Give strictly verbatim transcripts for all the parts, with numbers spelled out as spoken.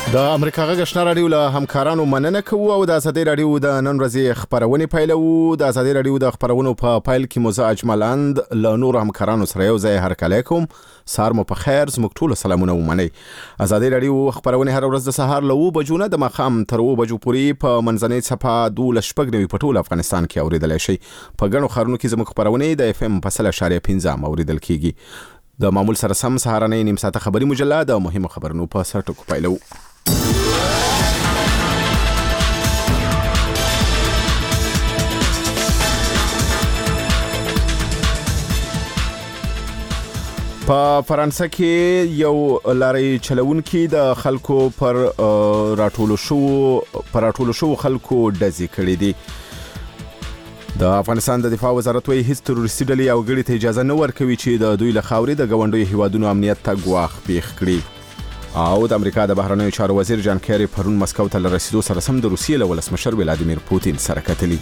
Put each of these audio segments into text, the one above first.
د امریکا غږ آشنا رادیو له همکارانو مننه کوو او د ازادي رادیو د نن ورځې خبرونه پیلو. د ازادي رادیو د خبرونو په پایل کې مو زه اجملاند له نور همکارانو سره یو ځای هرکلی کوم. سهار مو په خیر، زموږ ټول سلامونه ومنئ. ازادي رادیو خبرونه هر ورځ د سهار له اوه بجو نه د ماښام تر اوه بجو پورې په منځنۍ څپه دولس شپږ نوي په ټول افغانستان کې اوریدلی شئ. په ګڼو ښارونو کې زموږ خبرونه د اف ام په سل اشاریه پنځه اوریدل کیږي. د معمول سره سم سهارنۍ نیم ساعته خبري مجله د مهمو خبرونو په سر ټکو پیلو. په فرانسه کې یو لاري چلونکي د خلکو پر راټولو شو پر راټولو شو خلکو ډزې کړې دي. د افغانستان د دفاع وزارت وايي هیڅ تروریستي ډلې او ګړي ته اجازه نه ورکوي چې د دوی له خاورې د ګاونډیو هیوادونو امنیت ته ګواښ پیښ کړي. او د امریکا د بهرنیو چارو وزیر جان کیری پرون مسکو ته لرسیدو سره سم د روسیې له ولسمشر ولادیمیر پوتین سره کتلي.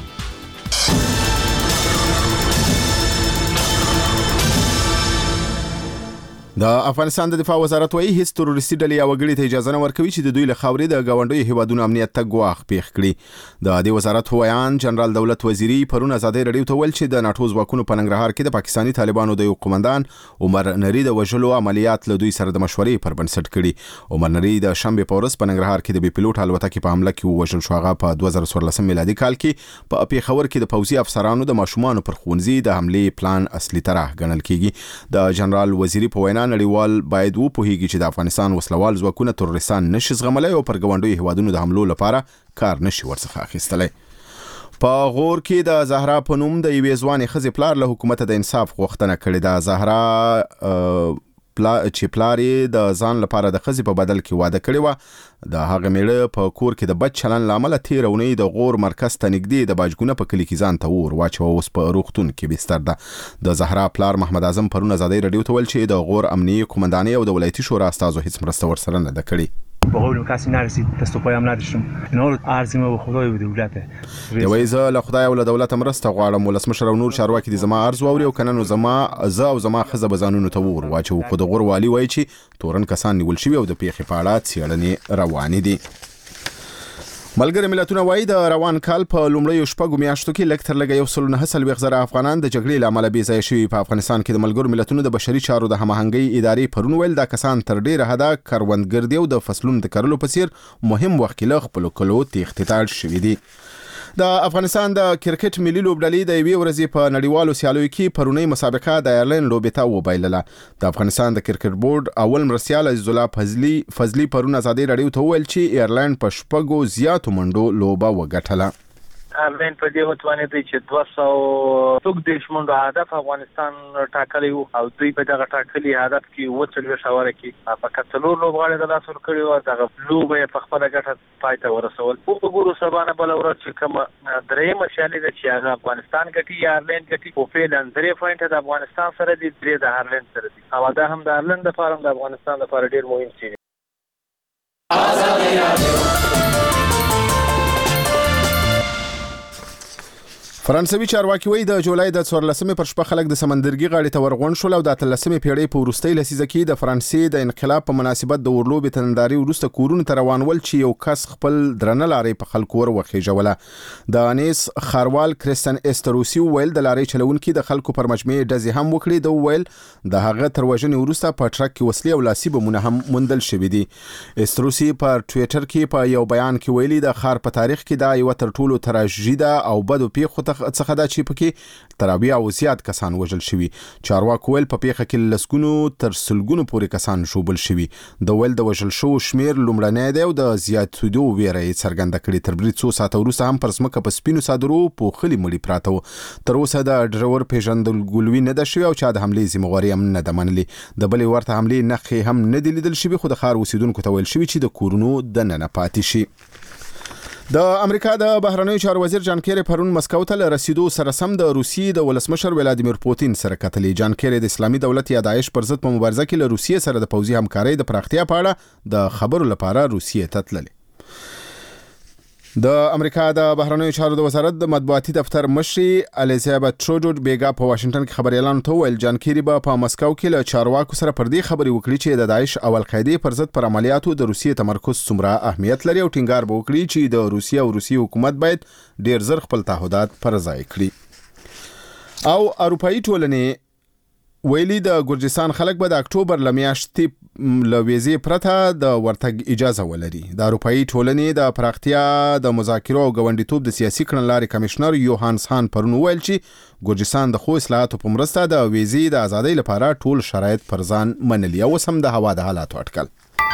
د افغانستان د دفاع وزارت وايي هیڅ تروریستي ډلې او ګړي ته اجازه نه ورکوي چې د دوی له خاورې د ګاونډیو هیوادونو امنیت ته ګواښ پیښ کړي. د دې وزارت هوایان جنرال دولت وزیری پرون ازادي رادیو ته ویل چې د ناتو ځواکونو په ننګرهار کې د پاکستاني طالبانو د یو قومندان عمر نری د وژلو عملیات له دوی سره د مشورې پر بنسټ کړي. عمر نری د شنبه په ورځ په ننګرهار کې د بي پیلوټ الوتکې په حمله کې وژل شو. هغه په دوه زره څوارلس میلادي کال کې په پیښور کې د پوځي افسرانو د ماشومان پر ښوونځي د حملې پلان اصلي طرح ګڼل کیږي. د جنرال وزیری په وینا نړیوال باید و پوهیږي چې د افغانستان وسلوال ځواکونه تروریستان نشي زغملای او پر ګاونډیو هیوادونو د حملو لپاره کار نشي ورڅخه اخیستلی. په غور کې د زهرا په نوم د یوې ځوانې ښځې پلار له حکومت د انصاف غوښتنه کړې ده. زهرا پلا چې پلار یې د ځان لپاره د ښځې په بدل کې واده کړی و. د هغه میړه په کور کې د بد چلن له امله تېره اونۍ د غور مرکز ته نږدې د باجګونه په کلي کې ځان ته اور واچوه. اوس په روغتون کې بستر ده. د زهرا پلار محمد اعظم پرون ازادي رادیو ته ویل چې د غور امنیه قومندانۍ او د ولایتي شورا استازو هیڅ مرسته ورسره نه ده کړې. با قول کسی نرسید، دست و پایم نداشتم. اینا رو عرضی ما به خدای و دولته. دوی زه له خدای او له دولت مرسته غواړم. ولسمشر او نور چارواکي دي زما عرض واوري او کنه نو زما زه او زما خزه بزانونو ته ور واچو. خو د غور والی وایي چې تورن کسان نیول شوی او د پیښې په اړه څېړنې روانې دي. ملګری ملتونه وایي د روان کال په لومړیو شپږو میاشتو کې لږ تر لږه یو سل نهه څلوېښت زره افغانان د جګړې له امله بې ځایه شوي. په افغانستان کې د ملګرو ملتونو د بشري چارو د هماهنګۍ ادارې پرون ویل دا کسان تر ډیره حده کروندګردي او د فصلونو د کرلو په څیر مهم وخت کې له خپلو کلو تېښتې ته اړ شوي دي. د افغانستان د کرکټ ملي لوبډلې د یوې ورځې په نړیوالو سیالیو کې پرونی مسابقه د ایرلند لوبې ته وبایلله. د افغانستان د کرکټ بورډ اول مرستیال عزیز الله فضلي فضلي پرون ازادي رادیو ته ویل چې ایرلند په شپږو زیاتو منډو لوبه وګټله. ایرلند په دې وتوانې دی چې دوه سوه څوک دېرش منډو هدف افغانستان ټاکلی و او دوی په دغه ټاکلي هدف کې اووه څلوېښت اوره کې فقط څلور لوبغاړي د لاس ورکړي وو. دغه لوبه یې په خپله ګټه پای ته ورسول. وګورو سبا نه بله ورځ چې کومه درېیمه سیالي ده چې هغه افغانستان ګټي یا ایرلند ګټي. په فعلا درې پوینټه د افغانستان سره دي، درې د ایرلند سره دي او دا هم د ایرلند لپاره هم د افغانستان لپاره ډېر مهم څه دي. ازادي رادیو فرانسوي چارواکي وایي د جولای د څوارلسمې پر شپه خلک د سمندرګي غاړې ته ورغونډ شول او د اتلسمې پیړۍ په وروستۍ لسیزه کې د فرانسې د انقلاب په مناسبت د اورلوبې ته نندارې وروسته کورونو ته روان ول چې یو کس خپل درنه لارې په خلکو ور وخېژوله. د انیس خاروال کریستن استروسی ویل د لارې چلونکي د خلکو پر مجموعې ډزې هم وکړي. د ویل د هغه تر وژنې وروسته په ټرک کې وسلې او لاسي بمونه هم موندل شوي دي. استروسی په ټویټر کې په یو بیان کې ویلي د ښار په تاریخ کې دا یو تر ټولو تراژیدي ده او بدو پیښو څخه دا چې پکې ترابیا او زیات کسان وژل شوي. چارواکو ویل په پیښه کې لسګونو تر سلګونو پورې کسان ژوبل شوي. د ویل د وژل شوو شمیر لومړنی دی او د زیاتېدو ویره یې څرګنده کړې. تر برید څو ساعته وروسته هم پر ځمکه په سپینو څادرو پوښلي مړي پراته وو. تر اوسه د ډریور پیژندګلوي نه ده شوې او چا د حملې ذمهواري هم نه ده منلې. د بلې ورته حملې نښې هم نه دي لیدل شوي خو د ښار اوسیدونکو ته ویل شوي چې د کورونو دننه پاتې شي. د امریکا د بهرنیو چارو وزیر جان کیری پرون مسکو ته لرسیدو سره سم د روسیې د ولسمشر ولادیمیر پوتین سره کتلي. جان کیری د اسلامي دولت یا داعش پر ضد په مبارزه کې له روسیې سره د پوځي همکارۍ د پراختیا په اړه د خبرو لپاره روسیې ته تللی. د امریکا د بهرنیو چارو د وزارت د مطبوعاتي دفتر مشري الیزابت ټروډو بیګا په واشنگټن کې خبريالانو ته ویل جان کیری به په مسکو کې له چارواکو سره پر دې خبري وکړي چې د داعش او القاعده پر ضد پر عملیاتو د روسیې تمرکز څومره اهمیت لري او ټینګار به وکړي چې د روسیې او روسي حکومت باید ډیر زر خپل تعهدات پر ځای کړي. او اروپאי ټولنې ویلي د ګرجستان خلک به د اکتوبر لمیاشتې لويزي پرته د ورتګ اجازه ولري. د اروپאי ټولنې د پراختیا د مذاکرو او غونډیتوب د سیاسي کړنلارې کمشنر یوهانس هان پرون ویل چې ګرجستان د خو اصلاحاتو په مرسته د ویزي د ازادۍ لپاره ټول شرایط پر ځان منلي. او سم د هوا د حالاتو اټکل.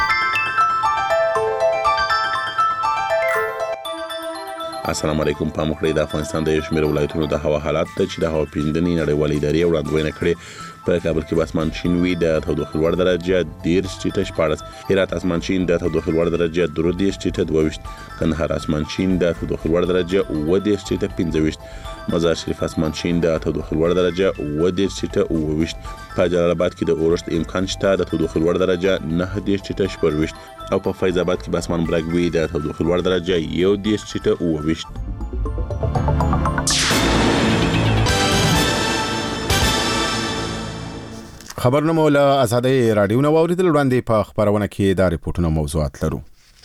السلام علیکم. په مخړې د افغانستان د شمیر ولایتونو د هوا حالات ته چې د هوا پیژندنې نړیوالې ادارې وړاندوینه کړې. په کابل کې اسمان شین وي د تودوخې لوړ درجه ډیر ټیټه شپاړس، هرات اسمان شین د تودوخې لوړ درجه درې ټیټه دوه، کندهار اسمان شین د تودوخې لوړ درجه اوه ټیټه پنځه، مزار شریف اسمان شین د تودوخې لوړ درجه اوه ټیټه اوه، په جلال آباد کې د اورښت امکان شته د تودوخې لوړ درجه نه ټیټه شپږ، او په فیض آباد کې اسمان برګ وي د تودوخې لوړ درجه یو ټیټه اوه. خبرنامه له آزادۍ رادیو نو اوریدل وړاندې په خبرونه کې دا ریپورتونه موضوعات لرو.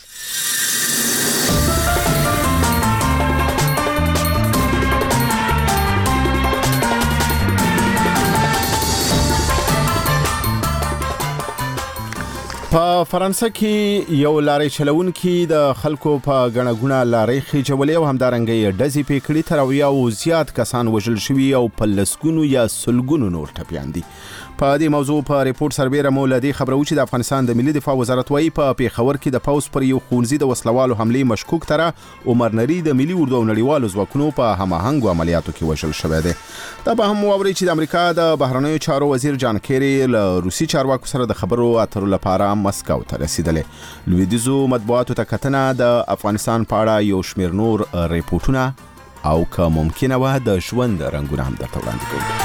په فرانسه کې یو لارې چلونکي د خلکو په غنغونه لارې خېجولې او همدارنګه ډزې پکړې تر او زیات کسان وژل شوي او په لسګونو یا سلګونو نور ټپيان دي. په دې موضوع په ریپورت سربېره مولدي خبرو چې د افغانستان د ملي دفاع وزارت وايي په پیښور کې د پاوس پر یو خونځي د وسلوالو حمله مشکوک تر عمر نری د ملي اردو او نړیوالو ځواکونو په هماهنګ عملیاتو کې وژل شوی دی. دا به هم ووري چې د امریکا د بهرنیو چارو وزیر جان کیری له روسي چارواکو سره د خبرو اترو لپاره مسکو ته رسیدلې. لویدیزو مطبوعاتو ته کتنه د افغانستان په اړه یو شمېر نور ریپورتونه او که ممکنه و د ژوند رنګونه هم درته وړاندې کوو.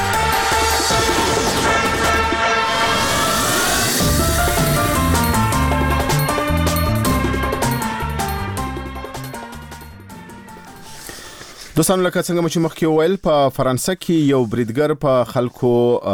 دوستانو لکه څنګه چې مخکې ویل په فرانسه کې یو بریدګر په خلکو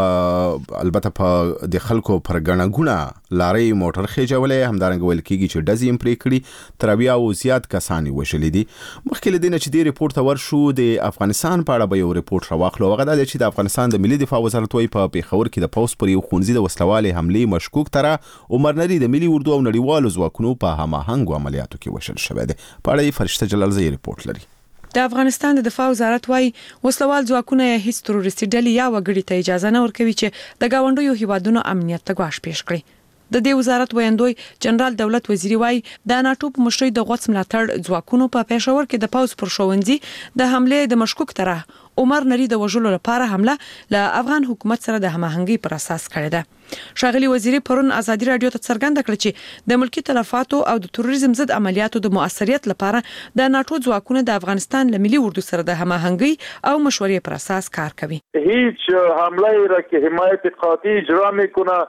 البته په د خلکو پر غنغونه لارې موټر خېجولې، همدارنګه ویل کېږي چې ډزې هم پرې کړي تر بیا او زیات کسان وژلي دي. مخکې له دې نه چې د ریپورت ورشو د افغانستان په اړه به یو ریپورت راوخلو. هغه د چې د افغانستان د ملي دفاع وزارت وايي په پیښور کې د پاوس پر یو خونځي د وسلوالې حمله مشکوک تر عمر نری د ملي اردو او نړیوالو ځواکونو په هماهنګ عملیاتو کې وژل شوی دی. په اړه فرشته جلال زئی ریپورت لري. د افغانستان د دفاع وزارت وايي وسلوال ځواکونه هیڅ تروریستي ډلې یا وګړي ته اجازه نه ورکوي چې د گاونډیو هیوادونو امنیت ته ګواښ پیښ کړي. د دې وزارت ویاندوی جنرال دولت وزیری وايي د ناتو په مشرۍ د غوڅ ملاتړ ځواکونو په پېښور کې د پاوس پر شوونځي د حمله د مشکوک طرح عمر نری د وژلو لپاره حمله له افغان حکومت سره د هماهنګي پر اساس کړې ده. شاغلی وزیری پرون ازادي رادیو ته څرګنده کړه چې د ملکی تلفاتو او د تروریزم ضد عملیاتو د مؤثریت لپاره د ناتو ځواکونه د افغانستان له ملي اردو سره د هماهنګي او مشورې پر اساس کار کوي. هیڅ حمله را که حمایت قاطع اجرا میکنه.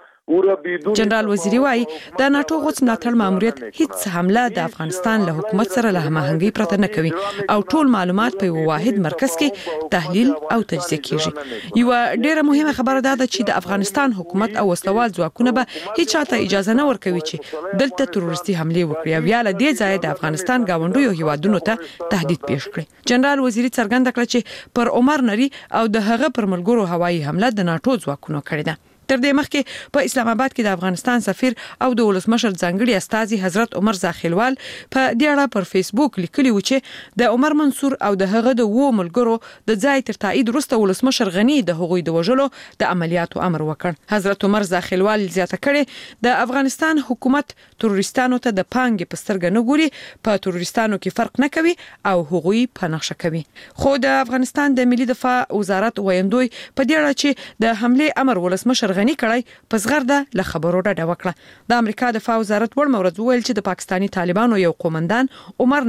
جنرال وزیری وايي د ناتو غوڅ ملاتړ ماموریت هیڅ حمله د افغانستان له حکومت سره له هماهنګي پرته نه کوي او ټول معلومات په یو واحد مرکز کې تحلیل او تجزیه کیږي. یو ډیره مهمه خبره ده چې د افغانستان حکومت او وسلوال ځواکونه به هیڅ چاته اجازه نه ورکوي چې دلته تروریستي حمله وکړي او یا له دې ځای د افغانستان گاونډیو هیوادونو ته تهدید پیښ کړي. جنرال وزیری څرګنده کړه چې پر عمر نری او د هغه پر ملګرو هوایي حمله د ناتو ځواکونو کړې ده. تر دې مخکې په اسلام آباد کې د افغانستان سفیر او د ولسمشر ځانګړي استاذي حضرت عمر زاخیلوال په دې اړه پر فیسبوک لیکلي و چې د عمر منصور او د هغه د وو ملګرو د ځای تر تایید وروسته ولسمشر غنی د هغوی د وژلو د عملیاتو امر وکړ. حضرت عمر زاخیلوال زیاته کړي د افغانستان حکومت تروریستانو ته د پانګې په سترګه نه ګوري، په تروریستانو کې فرق نه کوي او هغوی په نقشه کوي. خو د افغانستان د ملي دفاع وزارت ویاندوی په دې اړه چې د حمله امر ولسمشر غنی کړی په زغرده له خبرو ډډه وکړه. د امریکا دفاع وزارت ورمورز ویل چې د پاکستانی طالبانو یو قومندان عمر نری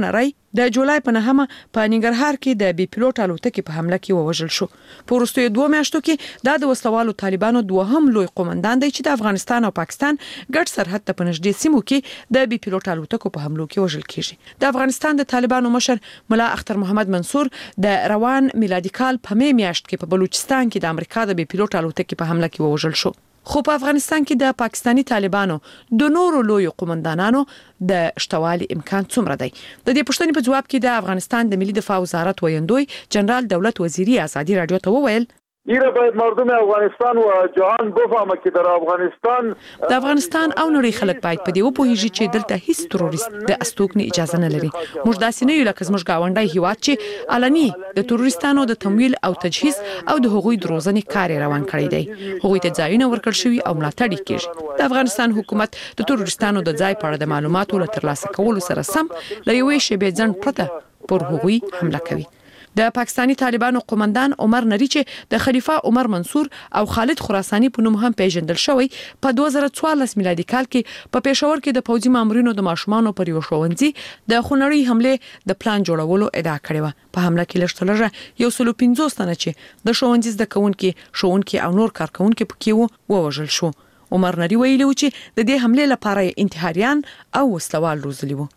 د جولای په نهمه په ننګرهار کې د بي پيلوټ الوتکې په حمله کې ووژل شو. په وروستیو دوه میاشتو کې د وسلوالو طالبانو دوهم لوی قومندان دی چې د افغانستان او پاکستان ګډ سرحد ته په نږدې سیمو کې د بي پيلوټ الوتکو په حملو کې وژل کیږي. د افغانستان د طالبانو مشر ملا اختر محمد منصور د روان میلادي کال په می میاشت کې په بلوچستان کې د امریکا د بي پيلوټ الوتکې په حمله کې وژل شو. خو په افغانستان کې د پاکستانی طالبانو د نورو لوی قومندانانو د شتوالي امکان څومره دی؟ د دې پوښتنې په جواب کې د افغانستان د ملي دفاع وزارت ویاندوی جنرال دولت وزیری ازادي رادیو ته وویل ایره باید مردم افغانستان و جهان بفهمه چې در افغانستان د افغانستان او نړۍ خلک باید په دې وپوهیږي چې دلته هیڅ تروریست د استوګنې اجازه نه لري. موږ داسې نه یو لکه زموږ گاونډي هیواد چې علني د تروریستانو د تمویل او تجهیز او د هغوی دروزنې کار روان کړی دی. هغوی ته ځایونه ورکړل شوي او ملاتړ کیږي. د افغانستان حکومت د تروریستانو د ځای په اړه د معلوماتو له ترلاسه کولو سره سم له یوې شیبې ځنډ پرته پر هغوی حمله کوي. د پاکستانی طالبانو قومندان عمر نری چې د خلیفہ عمر منصور او خالد خراسانی په نوم هم پیژندل شوی په دوه زره څوارلس میلادي کال کې په پېښور کې د پوځي مامورینو د ماشومانو پر یو ښوونځي د خونړۍ حمله د پلان جوړولو ادعا کړې و. په حمله کې لږترلږه یو سل پنځوس تنه چې د ښوونځي زده کوونکي ښوونکي او نور کارکونکي پکې وو ووژل شو. عمر نری ویلي و چې د دې حمله لپاره انتحاریان او وسلوال روزلي وو.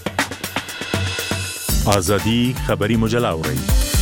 آزادی خبری مجله اورئ.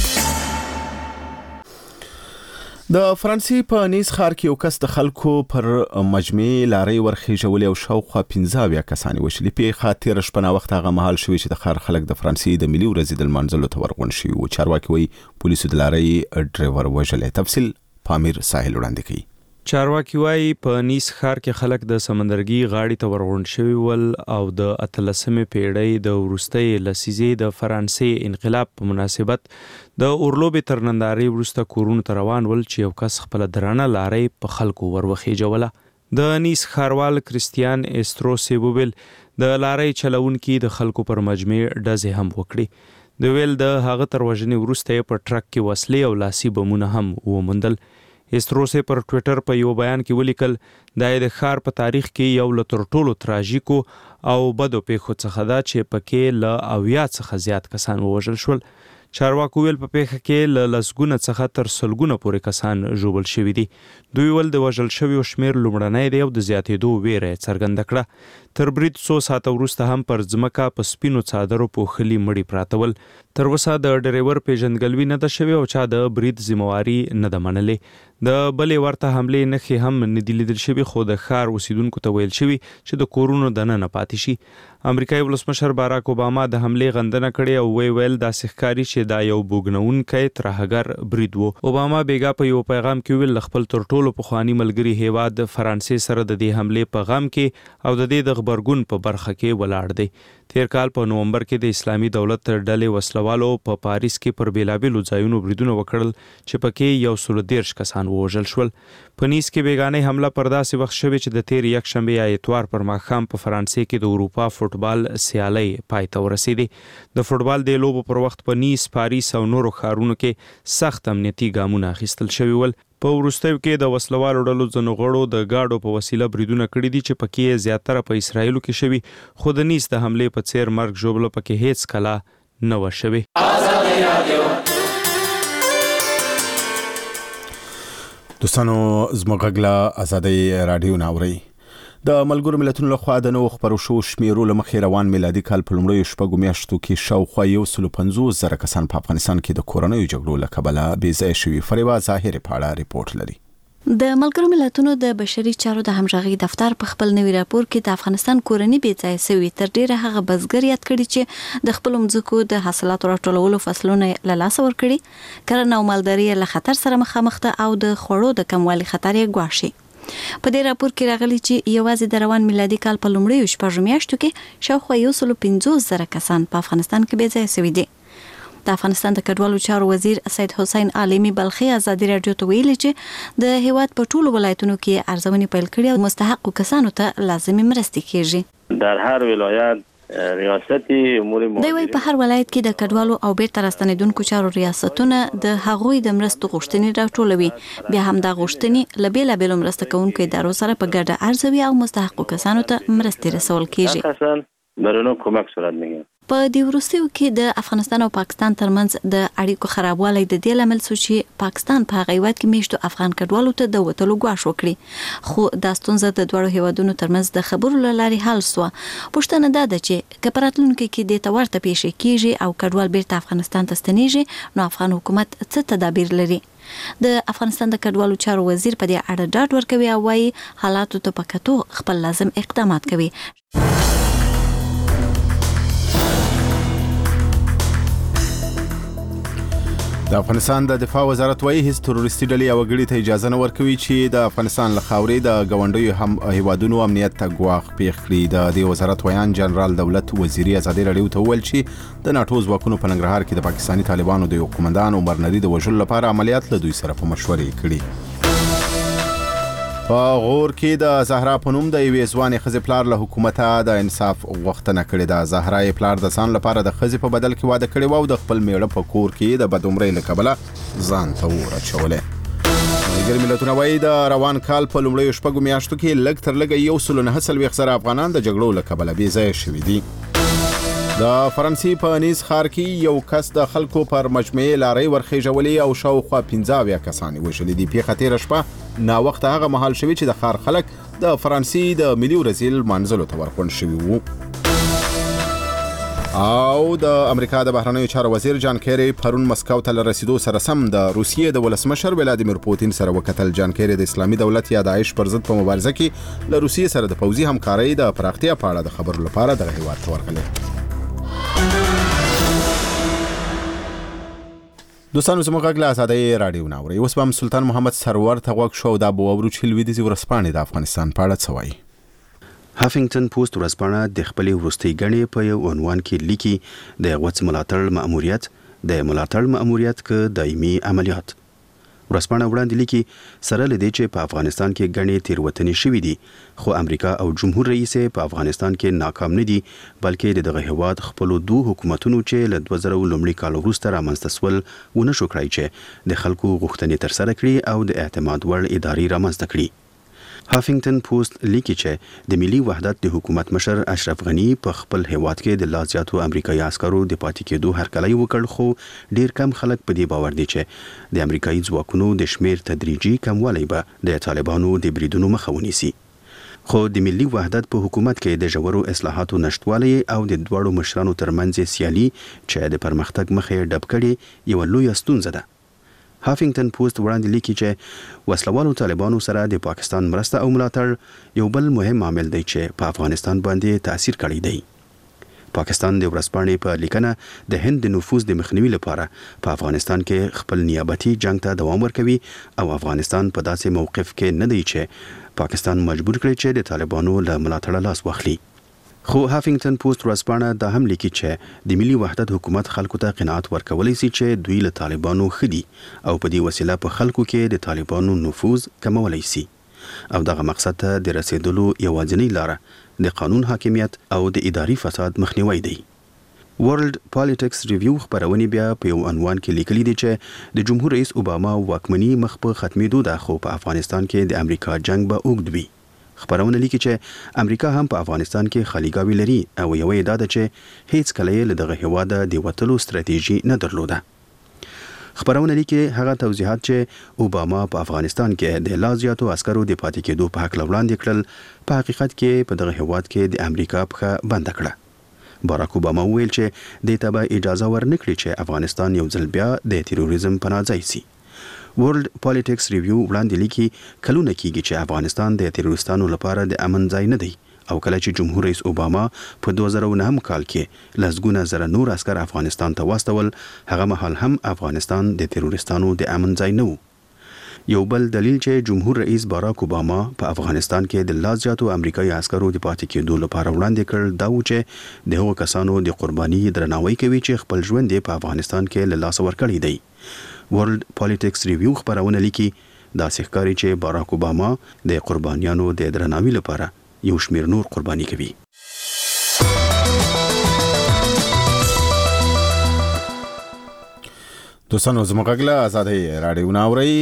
د فرانسې په نیس ښار کې یو کس د خلکو پر مجمع لارۍ ورخېژولې او شاوخوا پنځه اویا کسانې وشلي. پیښه تېره شپه ناوخته هغه مهال شوې چې د ښار خلک د فرانسې د ملي ورځې د لمانځلو ته ورغونډ شوي وو. چارواکي وایي پولیسو د لارۍ ډرایور وژلی. تفصیل پامیر ساحل وړاندې کوي. چارواکي وایي په نیس ښار کې خلک د سمندرګي غاړې ته ورغونډ شوي ول او د اتلسمې پیړۍ د وروستۍ لسیزې د فرانسې انقلاب په مناسبت د اورلوبې تر نندارې وروسته کورونو ته روان ول چې یو کس خپله درانه لارۍ په خلکو وروخېجوله. د نیس ښاروال کریستیان ایستروسې وویل د لارۍ چلونکي د خلکو پر مجمع ډزې هم وکړي. د ویل د هغه تر وژنې وروسته یې په ټرک کې وسلې او لاسي بمونه هم وموندل. ایستروسې پر ټویټر په یو بیان کې ولیکل دا د ښار په تاریخ کې یو له تر ټولو تراژیکو او بدو پیښو څخه ده چې پکې له اویا څخه زیات کسان ووژل شول. چارواکو ویل په پیښه کې له لسګونه څخه تر سلګونه پورې کسان ژوبل شوي دي. دوی ول د وژل شویو شمیر لومړنی دی او د زیاتېدو ویره یې څرګنده کړه. تر برید څو ساعته وروسته هم پر ځمکه په سپینو څادرو پوښلي مړي پراته ول. تر اوسه د ډریور پیژندګلوي نه ده شوې او چا د برید ذمہواري نه ده منلې. د بلې ورته حملې نښې هم نه دي لیدل شوي خو د ښار اوسیدونکو ته ویل شوي چې د کورونو دننه پاتې شي. امریکایي ولسمشر باراک اوباما د حملې غندنه کړې او وی ویل داسې ښکاري چې دا یو بوږنونکی ترهګر برید و. اوباما بیګا په یو پیغام کې ویل خپل تر ټولو پخواني ملګري هیواد فرانسې سره د دې حملې په غم کې او د دې د غبرګون په برخه کې ولاړ دی. تیر کال په نومبر کې د اسلامي دولت ډلې وسلوالو په پاریس کې پر بیلابیلو ځایونو بریدونه وکړل چې پکې یو سل دېرش کسان ووژل شول. په نیس کې بیګانۍ حمله پر داسې وخت شوې چې د تیر یکشنبې یا اتوار پر ماښام په فرانسې کې د اروپا فوټبال سیالۍ پای ته ورسېدې. د فوټبال د لوبو پر وخت په نیس، پاریس او نورو ښارونو کې سخت امنیتي ګامونه اخیستل شوي ول. په وروستیو کې د وسلوالو ډلو ځینو غړو د ګاډو په وسیله بریدونه کړي دي چې پکې زیاتره په اسرائیلو کې شوي خو د نیس د حملې په څیر مرګ ژوبله پکې هیڅ کله نه وه شوې. دوستانو زموږ غږ له ازادۍ راډیو نه اورئ. د ملګرو ملتونو لخوا د نوو خپرو شوو شمیرو له مخې روان میلادي کال په لومړیو شپږو میاشتو کې شاوخوا یو سل پنځوس زره کسان په افغانستان کې د کورنیو جګړو له کبله بې ځایه شوي. فریبا ظاهري په اړه ریپورت لري. د ملګرو ملتونو د بشري چارو د همغږي دفتر په خپل نوي راپور کې د افغانستان کورنۍ بې ځایه شوي تر ډیره هغه بزګر یاد کړي چې د خپل مځکو د حاصلاتو راټولولو فصلونه له لاسه ورکړي، کرنه او مالداري له خطر سره مخامخ ده او د خوړو د کموالي خطر یې ګواښي. په دې راپور کې راغلي چې یوازې د روان میلادي کال په لومړیو شپږو میاشتو کې شاوخوا یو سل پنځوس زره کسان په افغانستان کې بې ځایه شوي دي. د افغانستان د کډوالو چارو وزیر سید حسین عالمي بلخي ازادي راډیو ته ویلي چې د هیواد په ټولو ولایتونو کې ارزونې پیل کړي او مستحقو کسانو ته لازمي مرستې کیږي. در هر ولایت ریاستی امور د وی په هر ولایت کې د کډوالو او بیرته راستنیدونکو چارو ریاستونه د هغوی د مرستو غوښتنې راټولوي، بیا هم د غوښتنې له بیلابیلو مرسته کوونکو ادارو سره په ګډه ارزوي او مستحقو کسانو ته مرستې رسول کیږي. اصلا برای کمک صورت میگیره. په دې وروستیو کې د افغانستان او پاکستان ترمنځ د اړیکو خرابوالی د دې لامل شو چې پاکستان په هغه وخت کې میشتو افغان کډوالو ته د وټلو غواړ وکړي، خو د ستونزې د دوړو هیوادونو ترمنځ د خبرو لاري حل سو. پښتنه دا ده چې کپراتلونکو کې د تورته پیښې کیږي او کډوال بیرته افغانستان ته ستنیږي، نو افغان حکومت څه تدابیر لري؟ د افغانستان د کډوالو چارو وزیر په دې اړه ډاډ ورکوي او وايي حالاتو ته په کتو خپل لازم اقدامات کوي. د افغانستان د دفاع وزارت وايي هیڅ تروریستي ډلې او غړي ته اجازه نه ورکوي چې د افغانستان له خاورې د غونډیو هم هیوادونو امنیت ته ګواښ پیښ کړي. د دې وزارت ویان جنرال دولت وزیري ازادي راډیو ته ویل چې د ناتو ځواکونو په ننګرهار کې د پاکستاني طالبانو د یو قومندان عمر ندی د وژلو لپاره عملیات له دوی سره په مشورې کړي. په غور کې د زهرا په نوم د یوې ځوانې ښځې پلار له حکومته د انصاف غوښتنه کړې ده. زهرا یې پلار د ځان لپاره د ښځې په بدل کې واده کړی و او د خپل میړه په کور کې د بدعمرۍ له کبله ځان ته اور اچولی. ملګري ملتونه وایي د روان کال په لومړیو شپږو میاشتو کې لږ تر لږه یو سل نهه څلوېښت زره افغانان د جګړو له کبله بې ځایه شوي دي. د فرانسې په نیز ښار کې یو کس د خلکو پر مجموعې لارۍ ورخېژولې او شاوخوا پنځه اویا کسان یې وژلي دي. پیښه تېره شپه ناوخته هغه مهال شوي چې د ښار خلک د فرانسې د ملي ورځې لمانځلو ته ورغونډ شوي وو. او د امریکا د بهرنیو چارو وزیر جان کیری پرون مسکو ته له رسیدو سره سم د روسیې د ولسمشر ولادیمیر پوتین سره وکتل. جان کیری د اسلامي دولت یا داعش پر ضد په مبارزه کې له روسیې سره د پوځي همکارۍ د پراختیا په اړه د خبرو لپاره دغه هیواد ته ورغلی. دوستانو زموږ غږ له ازادۍ راډیو نه اورئ. اوس به هم سلطان محمد سرور ته غوږ شو او دا به واورو چې لویدیځې ورځپاڼې د افغانستان په اړه څه وایي. هافینګټن پوسټ ورځپاڼه د خپلې وروستۍ ګڼې په یو عنوان کې لیکي د غوڅ ملاتړ مأموریت د ملاتړ مأموریت که دایمي عملیات. ورځپاڼه وړاندې لیکي سره له دې چې په افغانستان کې ګڼې تېروتنې شوې دي، خو امریکا او جمهور رئیس په افغانستان کې ناکام نه دي، بلکې د دغه هیواد خپلو دوه حکومتونو چې له دوه زره لومړي کال وروسته رامنځته سول ونه شو کړای چې د خلکو غوښتنې ترسره کړي او د اعتماد وړ ادارې رامنځته کړي. هافینګټن پوسټ لیکي چې د ملي وحدت د حکومت مشر اشرف غنی په خپل هیواد کې د لا زیاتو امریکایي عسکرو د پاتې کېدو هرکلی وکړ، خو ډیر کم خلک په دې باور دي چې د امریکایي ځواکونو د شمیر تدریجي کموالی به د طالبانو د بریدونو مخه ونیسي. خو د ملي وحدت په حکومت کې د ژورو اصلاحاتو نشټوالی او د دواړو مشرانو ترمنځ سیالي چې د پرمختګ مخه ډب کړي یو لوی ستونزه ده. هافینګټن پوسټ وړاندې لیکي چې وسلوالو طالبانو سره د پاکستان مرسته او ملاتړ یو بل مهم عامل دی چې په افغانستان باندې تاثیر کړی دی. پاکستان د ورځپاڼې په لیکنه د هند د نفوذ د مخنیوي لپاره په افغانستان کې خپل نیابتي جنگ ته دوام ورکوي او افغانستان په داسې موقف کې نه دی چې پاکستان مجبور کړي چې د طالبانو له ملاتړه لاس واخلي. خو هافینګټن پوسټ ورځپاڼه دا هم لیکي چې د ملي وحدت حکومت خلکو ته قناعت ورکولی شي چې دوی له طالبانو خدي او په دې وسیله په خلکو کې د طالبانو نفوذ کمولی شي او دغه مقصد ته د رسیدلو یوازینی لاره د قانون حاکمیت او د اداري فساد مخنیوی دی. ورلد پالیټکس ریویو خبرونه بیا په یو عنوان کې لیکلي دي چې د جمهور رئیس اوباما واکمني مخ په ختمېدو ده، خو په افغانستان کې د امریکا جنگ به اوږد وي. خبرونه لیکي چې امریکا هم په افغانستان کې خالیګاوي لري او یو ادا ده چې هیڅ کله یې له دغه هیواده د وتلو ستراتیژي نه درلوده. خبرونه لیکي هغه توضیحات چې اوباما په افغانستان کې د لا زیاتو عسکرو د پاتې کېدو په حق وړاندې کړل په حقیقت کې په دغه هیواد کې د امریکا پښه بنده کړه. باراک اوباما ویل چې دې ته به اجازه ورنکړي چې افغانستان یو ځل بیا د تیروریزم پناه ځای شي. ورلد پالیټکس ریویو وړاندې لیکي کلونه کېږي چې افغانستان د تیروریستانو لپاره د امن ځای نه دی او کله چې جمهور رئیس اوباما په دوه زره نهم کال کې لسګونه زره نور عسکر افغانستان ته واستول، هغه مهال هم افغانستان د تیروریستانو د امن ځای نه و. یو بل دلیل چې جمهور رئیس باراک اوباما په افغانستان کې د لا زیاتو امریکایي عسکرو د پاتې کېدو لپاره وړاندې کړ دا و چې د هغو کسانو د قرباني درناوی کوي چې خپل ژوند په افغانستان کې له لاسه ورکړی دی. ورلد پالیټکس ریویو خبرونه لیکي داسې ښکاري چې باراک اوباما د قربانیانو د درناوي لپاره یو شمیر نور قرباني کوي. دوستانو زموږ غږ آزادۍ رادیو ناوري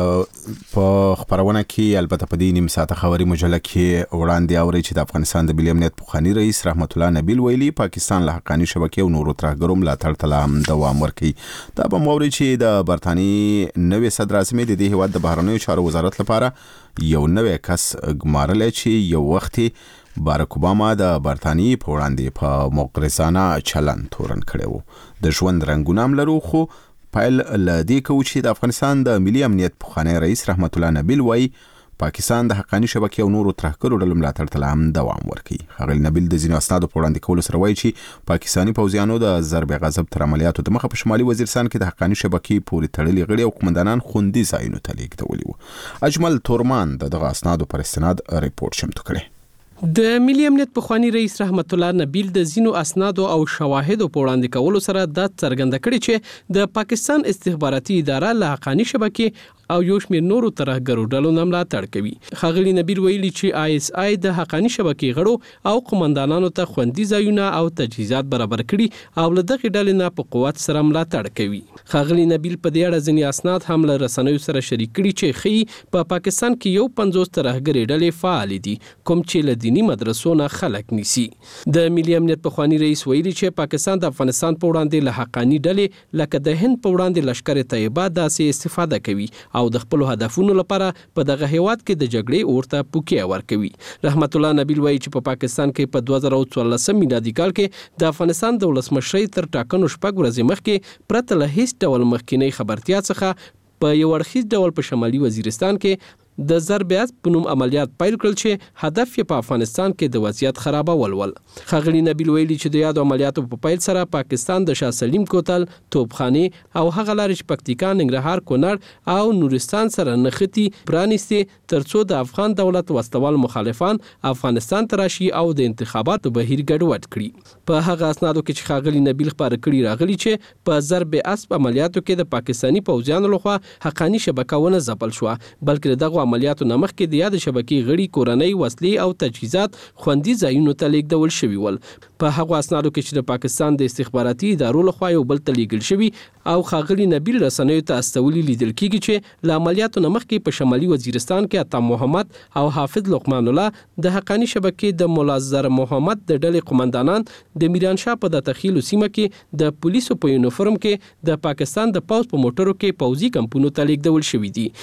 په خبرونه کې البته په دې نیم ساعته خبري مجله کې وړاندې اوري چې د افغانستان د ملي امنیت پخوانی رئیس رحمت الله نبیل ویلي پاکستان له حقاني شبکې او نورو ترهګرو ملاتړ ته لا هم دوام ورکوي. دا به موري چې د برتانی نوې صدر اعظم د دې هیواد د بهرنیو چارو وزارت لپاره یو نوې کس ګمارل چې یو وخت باراک اوباما د برتانی په وړاندې په مغرضانه چلن تورن کړی و. د ژوند رنګونه هم لرو خو پایل لدی کو چې د افغانستان د ملي امنیت پخوانی رئیس رحمت الله نبیل وای پاکستان د حقاني شبکې او نورو ترهګرو ډلو ملاتړ ته هم دوام ورکوي. ښاغلي نبیل د ځینو اسنادو په وړاندې کولو سره وایي چې پاکستاني پوځیانو د ضرب غضب تر عملیاتو د مخه په شمالي وزیرستان کې د حقاني شبکې پورې تړلي غړي او قومندانان خوندي ځایونو ته لیږدولي وو. اجمل تورمان دغه اسنادو پر استناد ریپورت چمتو کړی. د ملي امنیت پخوانی رئیس رحمت الله نبیل د زینو اسنادو او شواهدو په وړاندې کولو سره د څرګنده کړي چې د پاکستان استخباراتي اداره له حقاني شبکې او یو شمېر نورو ترهګرو ډلو نه ملاتړ کوي. ښاغلي نبیل ویلي چې آی اس آی د حقاني شبکې غړو او قومندانانو ته خوندي ځایونه او تجهیزات برابر کړي او له دغه ډلې نه په قوت سره ملاتړ کوي. ښاغلي نبیل په دې اړه ځینې اسناد هم له رسنیو سره شریک کړي چې ښیي په پاکستان کې یو پنځوس ترهګرې ډلې فعال دي کوم چې له دیني مدرسو نه خلک نیسي. د ملي امنیت پخوانی رئیس ویلي چې پاکستان د افغانستان په وړاندې له حقاني ډلې لکه د هند په وړاندې لشکر طیبه داسې استفاده کوي او د خپل هدفونو لپاره په دغه هیواد کې د جګړې اورته پوکي ورکوي. رحمت الله نبیل وایي چې په پاکستان کې په دوه زره څوارلس میلادي کال کې د افغانستان د ولسمشرۍ تر ټاکنو شپږ ورځې مخکې پرته له هیڅ ډول مخکینی خبرتیا څخه په یو اړخیز ډول په شمالي وزیرستان کې د ضرب غضب په نوم عملیات پیل کړل چې هدف یې په افغانستان کې د وضعیت خرابول ول. ښاغلي نبیل ویلي چې د یادو عملیاتو په پیل سره پاکستان د شاه سلیم کوتل، توپخانه او هغه لارې چې پکتیکا، ننګرهار، کونړ او نورستان سره نښتي پرانیستي ترڅو د افغان دولت وسلوال مخالفان افغانستان ته راشي او د انتخاباتو بهیر ګډوډ کړي. په هغه اسنادو کې چې ښاغلي نبیل خبر کړي راغلي چې په ضرب غضب عملیاتو کې د پاکستاني پوځیانو لخوا حقاني شبکه ونه ځپل شو بلکې دغه عملیاتو نه مخکې د یاد شبکې غړي کورنۍ وسلې او تجهیزات خوندي ځایونو ته لیږدول شوي ول. په هغو اسنادو کې چې د پاکستان د استخباراتي ادارو لخوا یو بل ته لیږل شوي او ښاغلي نبیل رسنیو ته استولي لیدل کېږي چې له عملیاتو نه مخکې په شمالي وزیرستان کې عطا محمد او حافظ لقمان الله د حقاني شبکې د مولا زر محمد د ډلې قومندانان د میرانشاه په د تخیلو سیمه کې د پولیسو په یونیفورم کې د پاکستان د پوځ په موټرو کې پوځي کمپونو ته لیږدول شوي دي.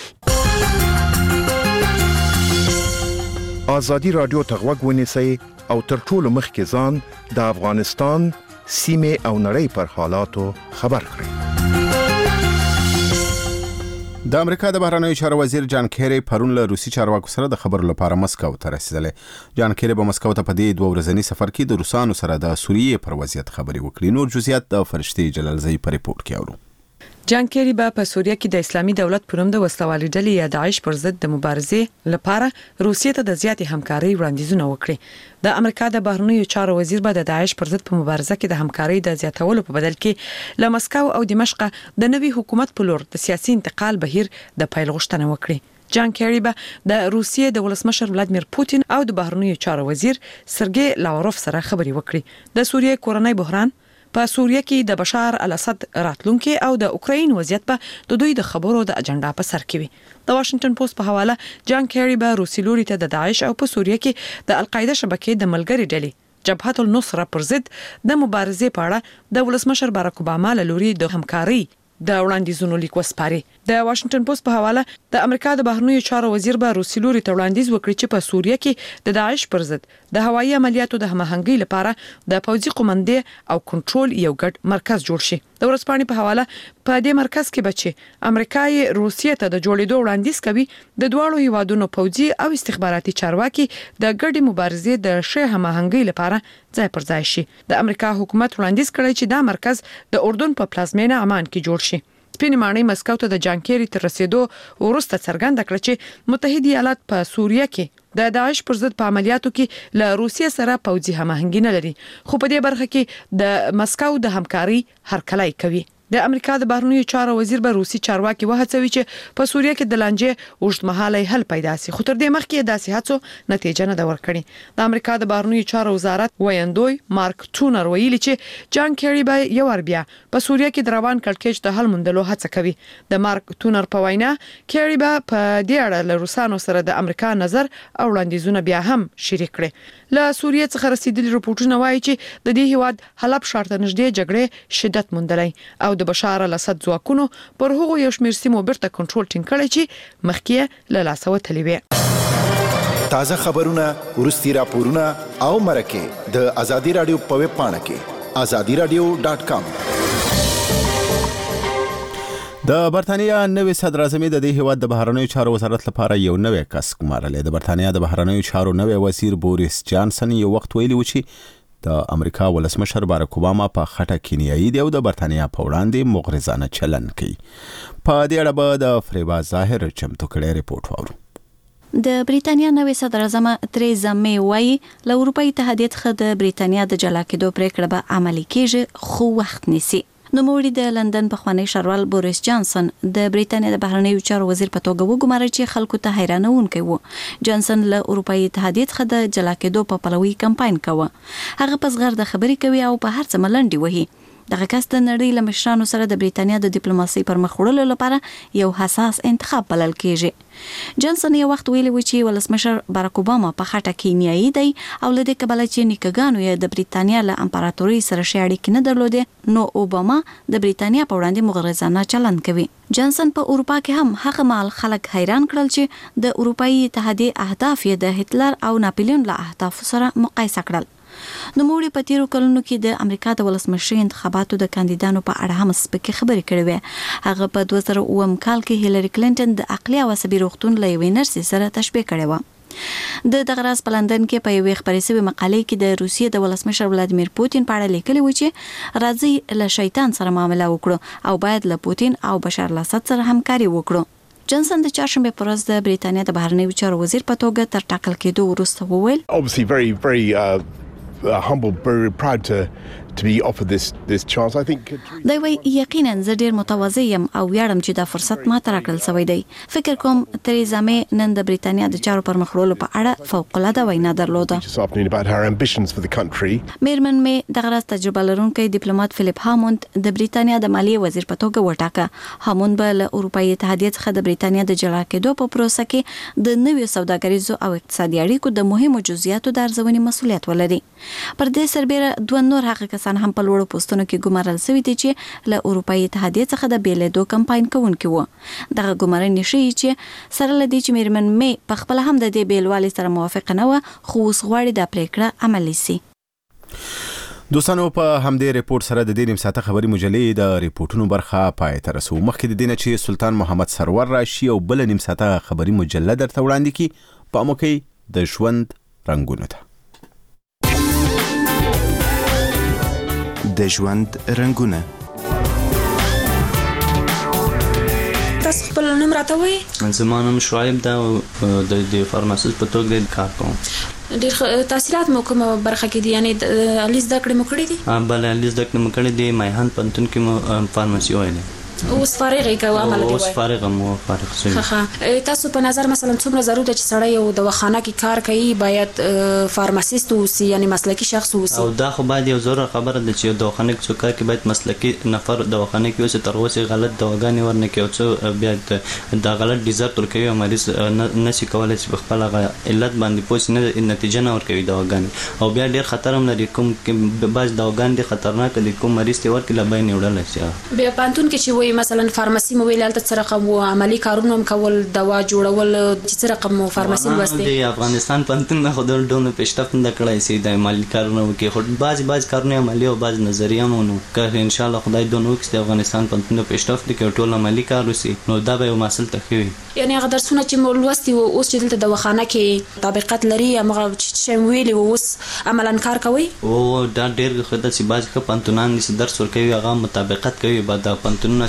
آزادی رادیو ته غوږ ونیسئ او تر ټولو مخکې ځان د افغانستان سیمې او نړۍ پر حالاتو خبر کړئ. د امریکا د بهرنیو چارو وزیر جان کیری پرون له روسي چارواکو سره د خبرو لپاره مسکو ته رسیدلی. جان کیری په مسکو ته په دې دوه ورځني سفر کې د روسانو سره د سوریې پر وضعیت خبرې وکړي. نور جزئیات د فرشتي جلالزئی په ریپورت کې اورو. جان کیری به په سوریه کې د اسلامي دولت پر نوم د وسلوالي ډلې یا داعش پر ضد د مبارزې لپاره روسیې ته د زیاتې همکاري وړاندیزونه وکړي. د امریکا د بهرنیو چارو وزیر به د داعش پر ضد په مبارزه کې د همکاري د زیاتولو په بدل کې له مسکو او دمشق د نوي حکومت په لور د سیاسي انتقال بهیر د پیل غوښتنه وکړي. جان کیری به د روسیې د ولسمشر ولادمیر پوتین او د بهرنیو چارو وزیر سرګي لاوروف سره خبرې وکړي. د سوریې کورنۍ بحران په سوریه کې د بشار الاسد راتلونکي او د اوکراین وضعیت په د دوی د خبرو د اجنډا په سر کې وي. د واشنگټن پوسټ په حواله جان کیری به روسي لوري ته د داعش او په سوریه کې د القاعده شبکې د ملګری ډلې جبهت النصره پر ضد د مبارزې په اړه د ولسمشر باراک اوباما له لوري د همکاري د وړاندیزونو لیک وسپاري. د واشنگټن پوسټ په حواله د امریکا د بهرنیو چارو وزیر به روسي لوري ته وړاندیز وکړي چې په سوریه کې د داعش پر ضد د هوایي عملیاتو د هماهنګۍ لپاره د پوځي قومندې او کنټرول یو ګډ مرکز جوړ شي. د ورځپاڼې په حواله په دې مرکز کې بچي امریکا یې روسیې ته د جوړېدو وړاندیز کوي د دوه هیوادونو پوځي او استخباراتي چارواکي د ګډې مبارزې د ښه هماهنګۍ لپاره ځای پر ځای شي. د امریکا حکومت وړاندیز کړی چې دا مرکز د اردن په پلازمینه عمان کې جوړ شي. سپینې ماڼۍ مسکو ته د جان کیری تر رسیدو وروسته څرګنده کړه چې متحده ایالات په سوریه کې د داعش پر ضد په عملیاتو کې له روسیې سره پوځي هماهنګي نه لري خو په دې برخه کې د مسکو د همکاري هرکلی کوي. د امریکا د بهرنیو چارو وزیر به روسي چارواکي وهڅوي چې په سوریه کې د لانجې اوږدمهاله حل پیدا شي، خو تر دې مخکې داسې هڅو نتیجه نه ده ورکړې. د امریکا د بهرنیو چارو وزارت ویاندوی مارک ټونر ویلي چې جان کیری به یو ور بیا په سوریه کې د روان کړکېچ د حل موندلو هڅه کوي. د مارک ټونر په وینا کیری به په دې اړه له روسانو سره د امریکا نظر او وړاندیزونه بیا هم شریک کړي. له سوریه څخه رسیدلي رپورټونه وایي چې د دې هیواد حلب ښار ته نږدې جګړې شدت موندلی او د بشار الاسد ځواکونو پر هغو یو شمېر سیمو بیرته کنټرول ټینګ کړی چې مخکې له لاسه وتلي وې. تازه خبرونه، وروستي راپورونه او مرکې د ازادي رادیو په ویب پاڼه کې ازادي رادیو ډاټ کام. د برتانیا نوې صدر اعظم د دې هیواد د بهرنیو چارو وزارت لپاره یو نوې کس ګمارلی. د برتانیا د بهرنیو چارو نوې وزیر بوریس جانسن یو وخت ویلي و چې د امریکا ولسمشر باراک اوباما په خټه کینیایي دی او د برتانیا په وړاندې مغرضانه چلن کوي. په دې اړه به د فریبا ظاهر چمتو کړی ریپورت واورو. د بریتانیا نوې صدر اعظم تریزا می وایي له اروپایي اتحادیې څخه د بریتانیا د جلا کېدو پریکړه به عملي کیږي، خو وخت نیسي. نوموړي د لندن پخوانی ښاروال بوریس جانسن د بریتانیا د بهرنیو چارو وزیر په توګه وګمارل چې خلکو ته حیرانونکی و. جانسن له اروپایي اتحادیې څخه د جلا کېدو په پلوي کمپاین کوه. هغه په زغرده خبرې کوي او په هر څه ملنډې وهي. دغه کس د نړۍ له مشرانو سره د بریتانیا د ډیپلوماسۍ پر مخ وړلو لپاره یو حساس انتخاب بلل کېږي. جانسن یو وخت ویلي و چې ولسمشر باراک اوباما په خټه کینیایي دی او له دې کبله چې نیکګانو یې د بریتانیا له امپراتورۍ سره ښې اړیکې نه درلودې، نو اوباما د بریتانیا په وړاندې مغرضانه چلند کوي. جانسن په اروپا کې هم هغه مال خلک حیران کړل چې د اروپایي اتحادیې اهداف یې د هټلر او ناپلیون له اهدافو سره مقایسه کړل. نوموړي په تیرو کلونو کې د امریکا د ولسمشرۍ انتخاباتو د کاندیدانو په اړه هم سپکې خبرې کړې وې. هغه په دوه زره اووه کال کې هیلری کلینټن د عقلي او عصبي روغتون له یوې نرسې سره تشبیه کړې وه. د دغه راز په لندن کې په یوې خپرې شوې مقالې کې د روسیې د ولسمشر ولادیمیر پوتین په اړه لیکلي و چې راځي له شیطان سره معامله وکړو او باید له پوتین او بشار الاسد سره همکاري وکړو. جانسن د چهارشنبه پر ورځ د بریتانیا د بهرنیو چارو وزیر په توګه تر ټاکل کېدو وروسته وویل obviously very very uh, uh, humble, very proud to to be offered this this chance. I think دا وی یقینا زه ډیر متواضع یم او ویاړم چې دا فرصت ما ته راکړل شوی دی. فکر کوم تریزا می نن د بریتانیا د چارو پر مخ وړلو په اړه فوق العاده وینا درلوده. about her ambitions for the country. میرمن می دغه راز تجربه لرونکی ډیپلوماټ فلیپ هاموند د بریتانیا د مالیې وزیر په توګه وټاکه. هاموند به له اروپایي اتحادیې څخه د بریتانیا د جلا کېدو په پروسه کې د نویو سوداګریزو او اقتصادي اړیکو د مهمو جزئیاتو د ارزونې مسؤلیت ولري. پر دې سربېره دوه نور هغه کسان هم په لوړو پوسټونو کې ګمارل شوي دي چې له اروپایي اتحادیې څخه د بیلېدو کمپاین کوونکي وو. دغه ګمارنې ښیي چې سره له دې چې میرمن می په خپله هم د دې بیلوالي سره موافقه نه وه، خو اوس غواړي دا پریکړه عملي سي. دوستانو په همدې ریپورت سره د دې نیم ساعته خبري مجلې د ریپورتونو برخه پای ته رسو. مخکې د دې نه چې سلطان محمد سرور راشي او بل نیم ساعته خبري مجله درته وړاندې کړي، په مو کې د ژوند رنګونه ته د ژوند رنګونه. تاسو خپل نوم راته وایئ؟ زما نوم شعیب ده او د فارماسیست په توګه کار کوم. ډېر تحصیلات مو کومه برخه کې دي؟ یعنې علي زده کړې مو کړې دي؟ بله علي زده کړې مو کړې دي. میهن پوهنتون کې مو فارماسي ویلې. اوس فارغ یې که عمل دی؟ اوس فارغ مو فارغ شوي. ښه. تاسو په نظر مثلا څومره ضرور ده چې سړی یو دواخانه کې کار کوي باید فارماسیست اوسي، یعنې مسلکي شخص اوسي؟ او دا خو باید یو ضروره خبره ده چې یو دواخانه کې څوک کار کوي باید مسلکي نفر دواخانه کې اوسي، تر اوسه غلط دواګانې ورنه کوي او څو بیا دا غلط ډیزرټ ورکوي او مریض نشي کولی چې په خپل هغه علت باندې پوه شي، نه نتیجه نه ورکوي دواګانې. او بیا ډېر خطر هم لري، کوم بعض دواګانې ډېر خطرناکه دي، کوم مریض ته ورکړي له بیې نه وړلی شي. بیا پوهنتون کې چې وایي مثلا فارماسي مو ویل هلته څه رقم و، عملي کارونه هم کول، دوا جوړول، چې څه رقم مو فارماسي لوستې؟ د افغانستان پوهنتون نه خو ډول ډول پیشرفت نه کړی سي د عملي کارونه وکړي، خو بعضې بعضې کارونه عملي او بعضې نظري هم ونو. که انشاءالله خدای دونه وکړي د افغانستان پوهنتون پیشرفت وکړي او ټول عملي کار وسي، نو دا به یو محصل ته ښه وي. یعنې هغه درسونه چې مو لوستي وو اوس چې دلته دواخانه کې طبقات لري، همغه چې شی مو ویلي وو اوس عملاً کار کوئ؟ او دا ډېر ښه ده چې بعضې ښه پوهنتونان چې درس ورکوي هغه مطابقت کوي، بعد د پوهنتونونه چې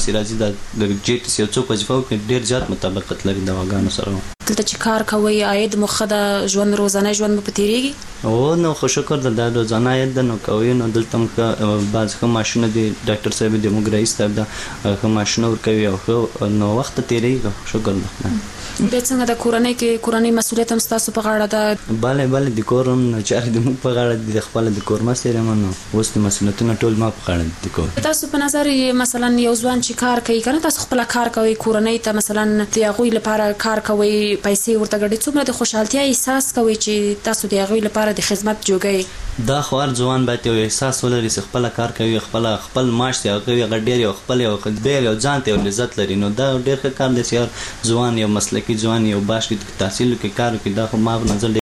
چې راځي د جی ټي سي څو وظیفه کوي ډیر زیات مطابقت لري د واګانو سره. دلته چې کار کوي عاید مخه د ژوند روزانه ژوند په تیریږي او نو خو شکر د د روزانه عاید نو کوي نو دلته موږ بعض کوم ماشونه دي ډاکټر صاحب دیموګرافي صاحب دا کوم ماشونه ور کوي او نو وخت تیریږي شکر الله. به څنګه د کورنۍ کې کورنۍ مسولیت هم تاسو په غاړه ده؟ bale bale د کورم چې د موږ په غاړه د خپل د کور مسله منو اوس د مسولیتونو ټول ما په غاړه دي کور. تاسو په نظر مثلا یو ځوان چې کار کوي کنه تاسو خپل کار کوي کورنۍ ته مثلا د هغوی لپاره کار کوي پیسې ورته ګډي څومره د خوشحالتیا احساس کوي چې تاسو د هغوی لپاره د خدمت جوړی؟ دا خوار ځوان باید یو احساس ولري چې خپل کار کوي خپل خپل معاش دی هغه یو ډیر یو خپل یو خدای یو ځان ته لذت لري نو دا ډیر ښه کار دی چې ځوان یو مسلکی ځوان یو باش کې تحصیل کې کار کوي دا خو ما په نظر